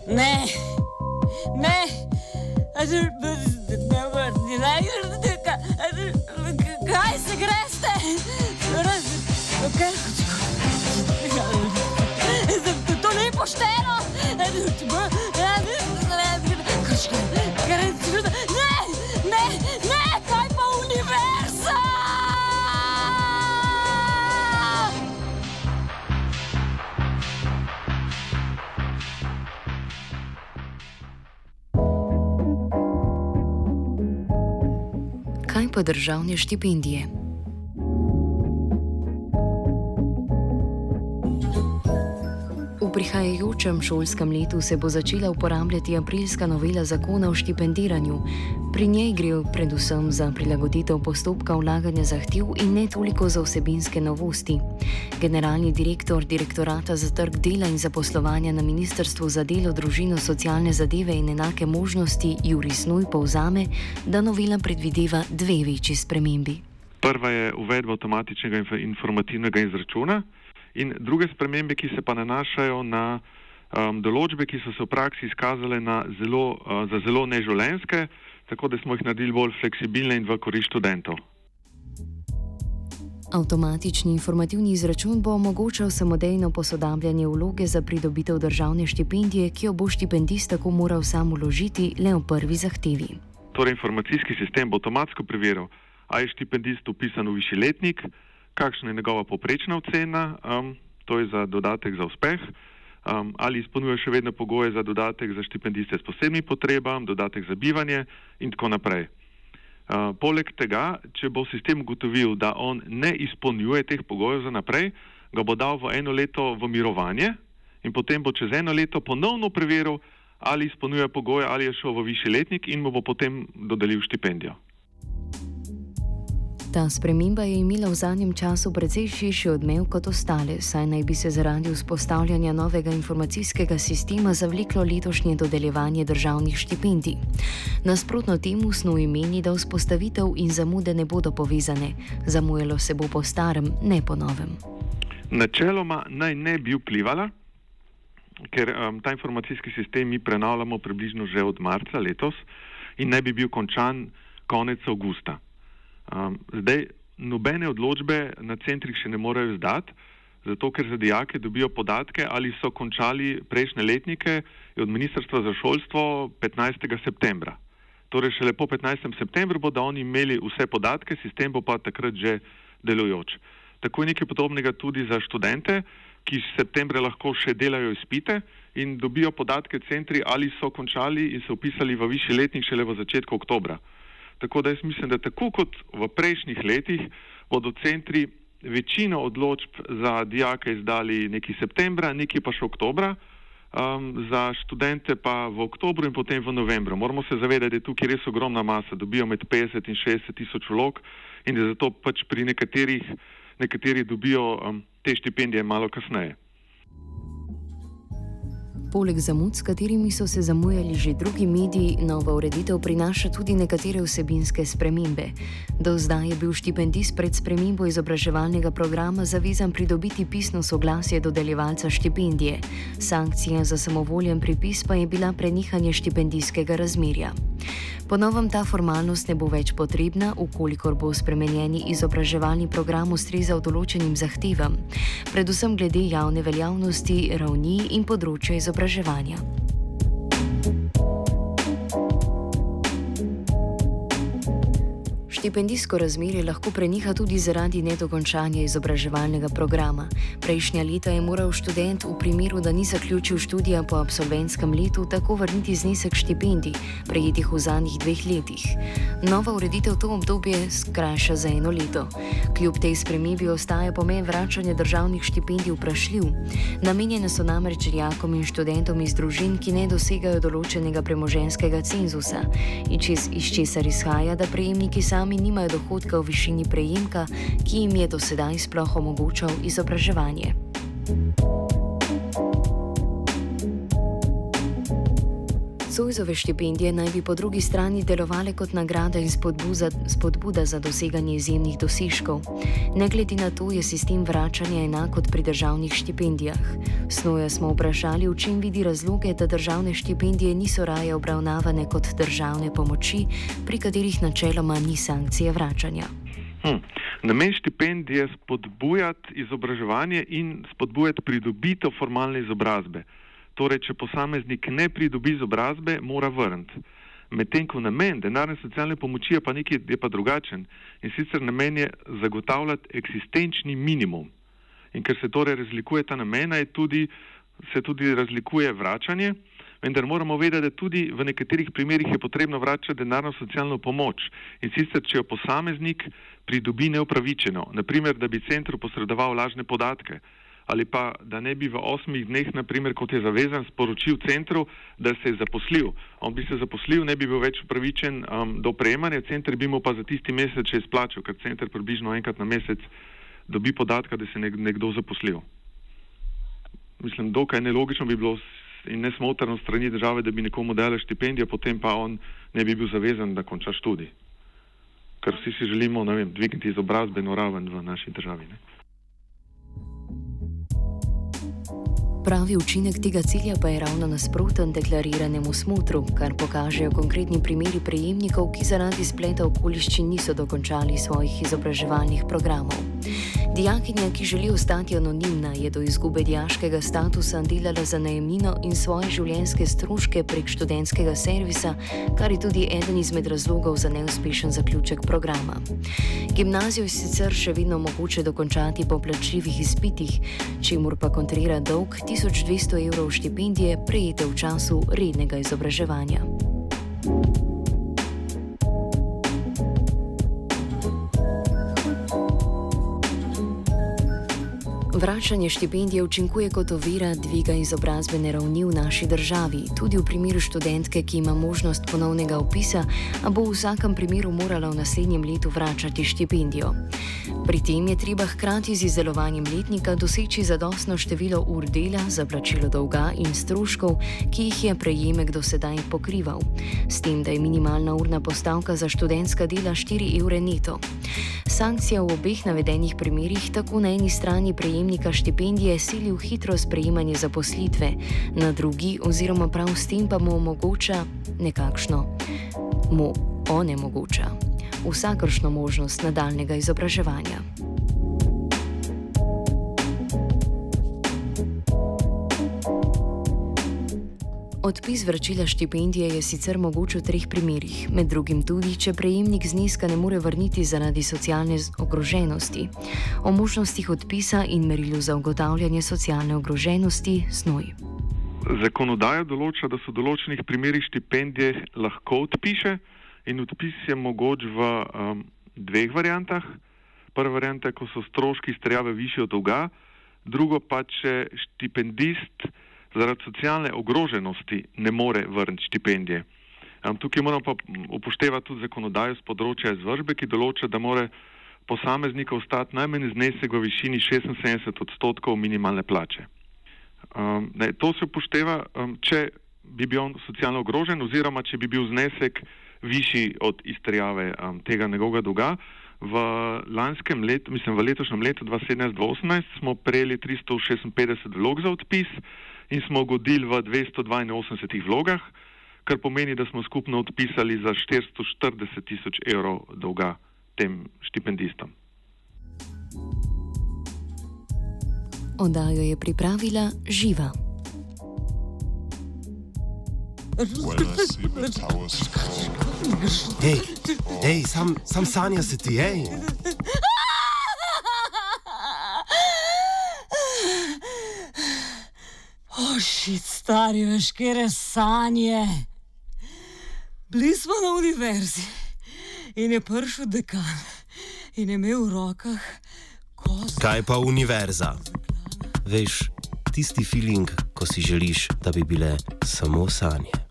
Ne, ne, kaj se greste? To ni pošteno. Ne, kaj pa univerza? Kaj pa državne štipendije? V prihajajočem šolskem letu se bo začela uporabljati aprilska novela zakona o štipendiranju. Pri njej gre predvsem za prilagoditev postopka vlaganja zahtev in ne toliko za vsebinske novosti. Generalni direktor Direktorata za trg dela in zaposlovanja na Ministrstvu za delo, družino, socialne zadeve in enake možnosti Jurij Snuj povzame, da novela predvideva dve večji spremembi. Prva je uvedba avtomatičnega informativnega izračuna in druge spremembe, ki se pa nanašajo na določbe, ki so se v praksi izkazale za zelo neživljenjske, tako da smo jih naredili bolj fleksibilne in v korist študentov. Avtomatični informativni izračun bo omogočal samodejno posodabljanje vloge za pridobitev državne štipendije, ki jo bo štipendist tako moral sam vložiti le v prvi zahtevi. Torej, informacijski sistem bo avtomatsko preveril, ali je štipendist vpisan v višji letnik, kakšna je njegova povprečna ocena, to je za dodatek za uspeh, ali izpolnjuje še vedno pogoje za dodatek za štipendiste s posebnimi potrebami, dodatek za bivanje in tako naprej. Poleg tega, če bo sistem ugotovil, da on ne izpolnjuje teh pogojev za naprej, ga bo dal v 1 leto v mirovanje in potem bo čez 1 leto ponovno preveril, ali izpolnjuje pogoje, ali je šel v višji letnik in mu bo potem dodelil štipendijo. Ta sprememba je imela v zadnjem času precej širši odmev kot ostale, saj naj bi se zaradi vzpostavljanja novega informacijskega sistema zavleklo letošnje dodeljevanje državnih štipendij. Nasprotno temu Snuj meni, da vzpostavitev in zamude ne bodo povezane. Zamujalo se bo po starem, ne po novem. Načeloma naj ne bi vplivala, ker ta informacijski sistem mi prenavljamo približno že od marca letos in naj bi bil končan konec avgusta. Zdaj, nobene odločbe na centrih še ne morejo izdati, zato ker za dijake dobijo podatke, ali so končali prejšnje letnike od Ministrstva za šolstvo 15. septembra. Torej, šele po 15. septembru bodo oni imeli vse podatke, sistem bo pa takrat že delujoč. Tako je nekaj podobnega tudi za študente, ki v septembra lahko še delajo izpite in dobijo podatke centri, ali so končali in se vpisali v višji letnik šele v začetku oktobra. Tako da jaz mislim, da tako kot v prejšnjih letih bodo centri večino odločb za dijake izdali neki septembra, neki pa še oktobra, za študente pa v oktobru in potem v novembru. Moramo se zavedati, da je tukaj res ogromna masa, dobijo med 50 in 60 tisoč vlog in da zato pač pri nekateri dobijo te štipendije malo kasneje. Poleg zamud, s katerimi so se zamujali že drugi mediji, nova ureditev prinaša tudi nekatere vsebinske spremembe. Do zdaj je bil štipendist pred spremembo izobraževalnega programa zavezan pridobiti pisno soglasje dodeljevalca štipendije. Sankcija za samovoljen pripis pa je bila prenehanje štipendijskega razmerja. Po novem ta formalnost ne bo več potrebna, ukolikor bo spremenjeni izobraževalni program ustrezal določenim zahtevam, predvsem glede javne veljavnosti, ravni in področja izobraževanja. Štipendijsko razmerje lahko preneha tudi zaradi nedokončanja izobraževalnega programa. Prejšnja leta je moral študent v primeru, da ni zaključil študija po absolventskem letu, tako vrniti znesek štipendij, prejetih v zadnjih 2 letih. Nova ureditev to obdobje skrajša za 1 leto. Kljub tej spremembi ostaja pomen vračanja državnih štipendij vprašljiv. Namenjene so namreč dijakom in študentom iz družin, ki ne dosegajo določenega premoženjskega cenzusa, iz česar izhaja, da prejemniki sami nimajo dohodka v višini prejemka, ki jim je do sedaj sploh omogočal izobraževanje. Zoisove štipendije naj bi po drugi strani delovale kot nagrada in spodbuda za doseganje izjemnih dosežkov. Ne glede na to je sistem vračanja enak kot pri državnih štipendijah. Snoja smo vprašali, v čem vidi razloge, da državne štipendije niso raje obravnavane kot državne pomoči, pri katerih načeloma ni sankcije vračanja. Namen štipendije je spodbujati izobraževanje in spodbujati pridobitev formalne izobrazbe. Torej, če posameznik ne pridobi izobrazbe, mora vrniti. Medtem ko namen denarne socialne pomoči je pa drugačen. In sicer namen je zagotavljati eksistenčni minimum. In ker se torej razlikuje ta namena, se tudi razlikuje vračanje, vendar moramo vedeti, da tudi v nekaterih primerih je potrebno vračati denarno socialno pomoč. In sicer, če jo posameznik pridobi neupravičeno, naprimer, da bi centru posredoval lažne podatke, ali pa da ne bi v 8 dneh, naprimer, kot je zavezan, sporočil centru, da se je zaposlil. On bi se zaposlil, ne bi bil več upravičen do prejemanja, center bi mu pa za tisti mesec še izplačal, ker center približno enkrat na mesec dobi podatka, da se je nekdo zaposlil. Mislim, dokaj nelogično bi bilo in nesmotrno strani države, da bi nekomu dala štipendijo, potem pa on ne bi bil zavezan, da konča študij. Ker vsi si želimo, dvigniti izobrazbeno raven v naši državi. Ne? Pravi učinek tega cilja pa je ravno nasproten deklariranemu smotru, kar pokažejo konkretni primeri prejemnikov, ki zaradi spleta okoliščin niso dokončali svojih izobraževalnih programov. Dijakinja, ki želi ostati anonimna, je do izgube dijaškega statusa delala za najemnino in svoje življenjske stroške prek študentskega servisa, kar je tudi eden izmed razlogov za neuspešen zaključek programa. Gimnazijo je sicer še vedno mogoče dokončati po plačljivih izpitih, čemur pa kontrira dolg 1200 evrov štipendije prejete v času rednega izobraževanja. Vračanje štipendije učinkuje kot ovira dviga izobrazbene ravni v naši državi, tudi v primeru študentke, ki ima možnost ponovnega vpisa, a bo v vsakem primeru morala v naslednjem letu vračati štipendijo. Pri tem je treba hkrati z izdelovanjem letnika doseči zadostno število ur dela za plačilo dolga in stroškov, ki jih je prejemek do sedaj pokrival, s tem, da je minimalna urna postavka za študentska dela 4 evre neto. Sankcija v obeh navedenih primerih tako na eni strani prejemnika štipendije sili v hitro sprejemanje zaposlitve, na drugi oziroma prav s tem pa mu onemogoča vsakršno možnost nadaljnega izobraževanja. Odpis vračila štipendije je sicer mogoč v 3 primerih, med drugim tudi, če prejemnik zneska ne more vrniti zaradi socialne ogroženosti. O možnostih odpisa in merilu za ugotavljanje socialne ogroženosti snoj. Zakonodaja določa, da se v določenih primerih štipendije lahko odpiše in odpis je mogoč v 2 variantah. Prva varianta je, ko so stroški izterjave višji od dolga, drugo pa, če štipendist zaradi socialne ogroženosti ne more vrniti štipendije. Tukaj moramo pa upoštevati tudi zakonodajo z področja izvršbe, ki določa, da mora posameznika ostati najmanj znesek v višini 76% minimalne plače. To se upošteva, če bi bil on socialno ogrožen oziroma če bi bil znesek višji od izterjave tega njegovega dolga. V letošnjem letu 2017-2018 smo prejeli 356 vlog za odpis in smo ugodili v 282 vlogah, kar pomeni, da smo skupno odpisali za 440 000 evrov dolga tem štipendistom. Oddajo je pripravila Živa. Hej, sam sanja se ti, hej. Šit, stari, veš, kere sanje. Bili smo na univerzi in je prišel dekan in je imel v rokah kost. Kaj pa univerza? Veš, tisti feeling, ko si želiš, da bi bile samo sanje.